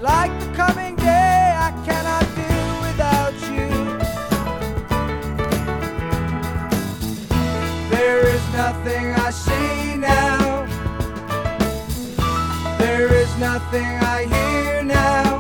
Like the coming day, I cannot do without you. There is nothing I see now. There is nothing I hear now.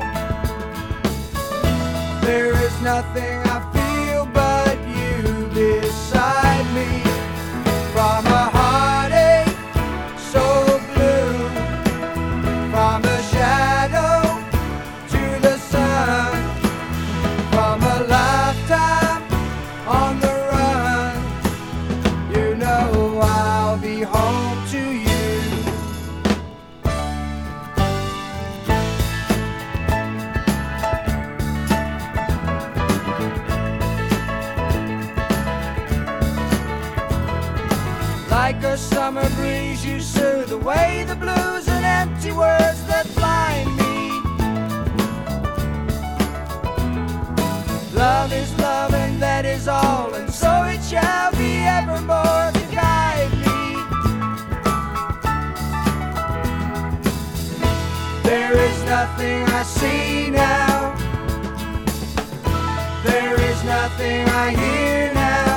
There is nothing I feel but you beside me. From a heartache so blue, from a shadow to the sun, from a lifetime on the run, you know I'll be home to you. Like a summer breeze, you soothe away the blues and empty words that blind me. Love is love and that is all, and so it shall be evermore to guide me. There is nothing I see now. There is nothing I hear now.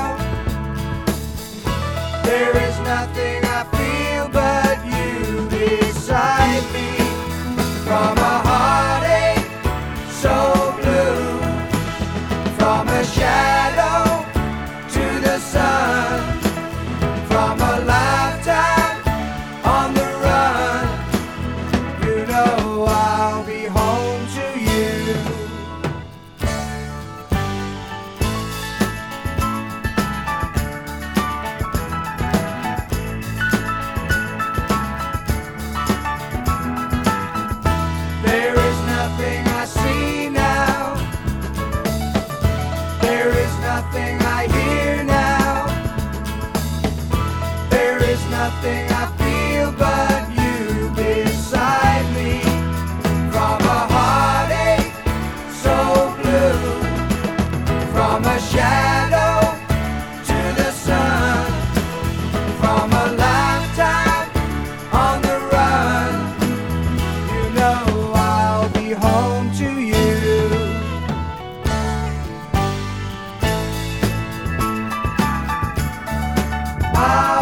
There is nothing I feel but you beside me. From a heartache so blue, from a shadow to the sun, from a lifetime on the run, you know I'll be home to you. There is nothing I see now. There is nothing I hear now. There is nothing I feel but you beside me. From a heartache so blue, from a shadow to the sun, from a lifetime on the run, you know I'll be home to you. I